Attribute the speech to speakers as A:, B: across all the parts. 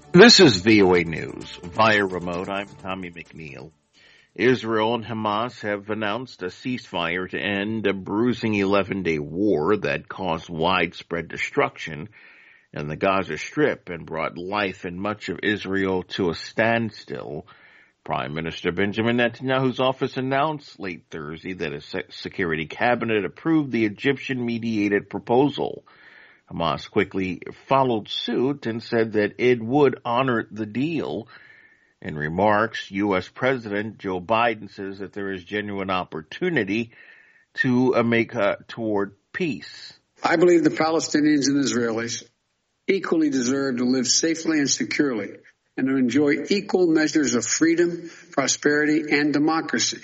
A: This is VOA News. Via remote, I'm Tommy McNeil. Israel and Hamas have announced a ceasefire to end a bruising 11-day war that caused widespread destruction in the Gaza Strip and brought life in much of Israel to a standstill. Prime Minister Benjamin Netanyahu's office announced late Thursday that a security cabinet approved the Egyptian-mediated proposal. Hamas quickly followed suit and said that it would honor the deal. In remarks, U.S. President Joe Biden says that there is genuine opportunity to make toward peace.
B: I believe the Palestinians and Israelis equally deserve to live safely and securely and to enjoy equal measures of freedom, prosperity, and democracy.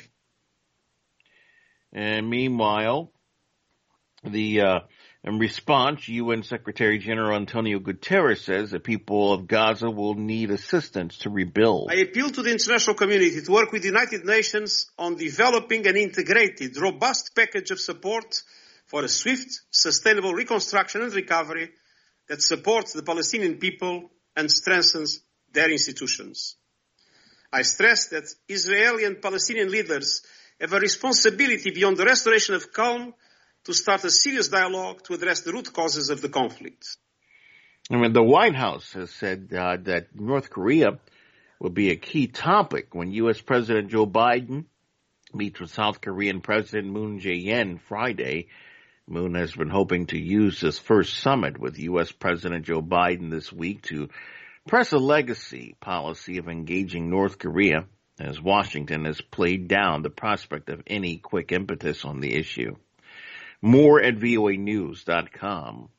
A: And meanwhile, in response, UN Secretary General Antonio Guterres says the people of Gaza will need assistance to rebuild.
C: I appeal to the international community to work with the United Nations on developing an integrated, robust package of support for a swift, sustainable reconstruction and recovery that supports the Palestinian people and strengthens their institutions. I stress that Israeli and Palestinian leaders have a responsibility beyond the restoration of calm to start a serious dialogue to address the root causes of the conflict.
A: The White House has said that North Korea will be a key topic when U.S. President Joe Biden meets with South Korean President Moon Jae-in Friday. Moon has been hoping to use this first summit with U.S. President Joe Biden this week to press a legacy policy of engaging North Korea, as Washington has played down the prospect of any quick impetus on the issue. More at voanews.com.